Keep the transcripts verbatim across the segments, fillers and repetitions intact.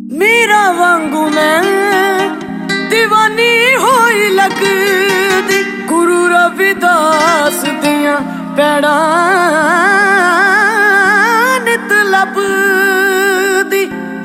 मीरा वांगू मैं दीवानी होई लगदी गुरु रविदास दियां पैड़ा नित लभदी।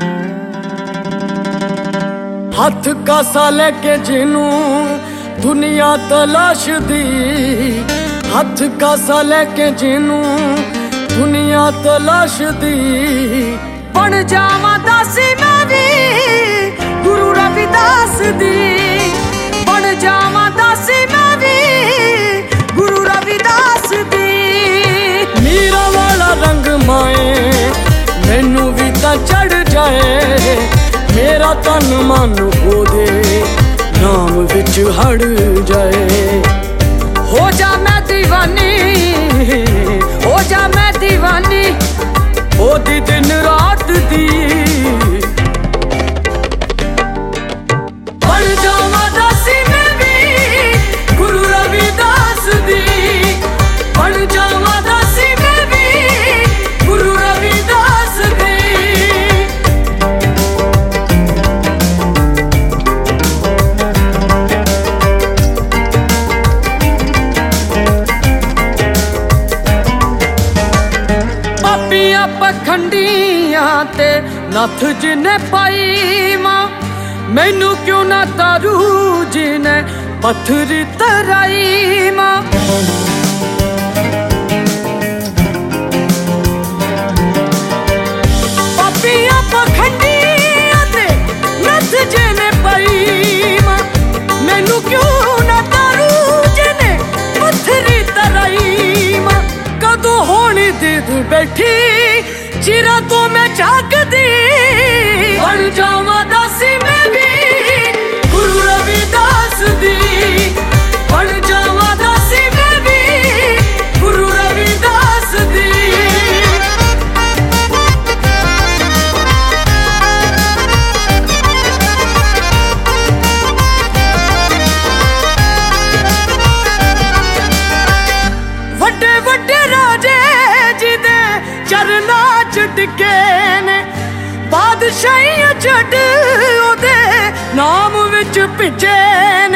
हथ कासा लेके जिनू दुनिया तलाश दी, हथ कासा लेके जिनू दुनिया तलाश दी। बन जावा दासी मैं भी गुरु रविदास दी, बन जावा दासी मैं भी गुरु रविदास दी। मीरा वाला रंग माए मैनू भी तां चढ़ जाए, मेरा तन मन ओदे नाम विच हड़ जाए। हो जा मैं दीवानी, हो जा मैं दीवानी ओदी दिन रात दी। बन जावा दासी मैं भी गुरु रविदास दी, बन जावा दासी मैं भी गुरु रविदास दी। पापियां पखंडियां ते नथ जिने पाई मां, मैनू क्यों ना तारू जिने पत्थरी तराई मां। पापियां पखंडियां ते नथ जिने पाई मां, मैनू क्यों ना तारू जिने पत्थरी तराई मां। कदों होनी दीद बैठी चिरा तो मैं झाकदी, बन जावा दासी मैं भी गुरु रविदास दी, बन जावा दासी मैं भी गुरु रविदास दी। वड्डे वड्डे राजे जिदे चरना च टिके ने, बादशाही छड़ ओदे नाम विच भिजे ने।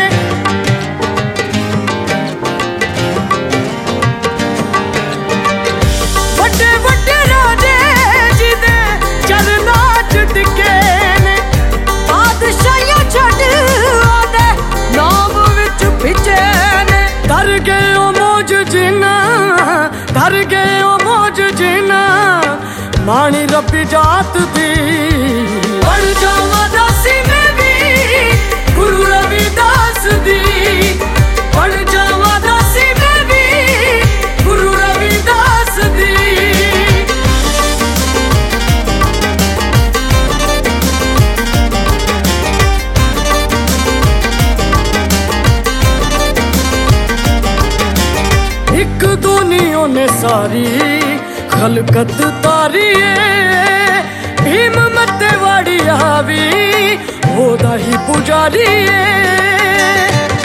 वड्डे वड्डे राजे जिदे चरना च टिके ने, बादशाही छड़ ओदे नाम विच भिजे ने। कर गए ओ मौज जिना, कर गए ओ मौज जिना माणी रब्बी जात दी। बन जावा दासी मैं भी गुरु रविदास दी, बन जावा दासी मैं भी गुरु रविदास दी। एक दुनिया ने सारी खलकत तारी है, भीम मते वाड़ी आवी होदा ही पुजारी है।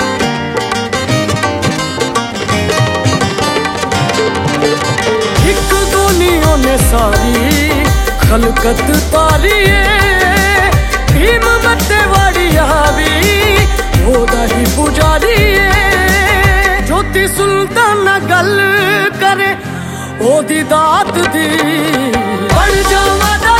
एक दुनिया ने सारी खलकत तारी है, भीम मते वाड़ी आवी होदा ही पुजारी है। ज्योति सुल्तान गल करे ओदी दात दी, बन जावा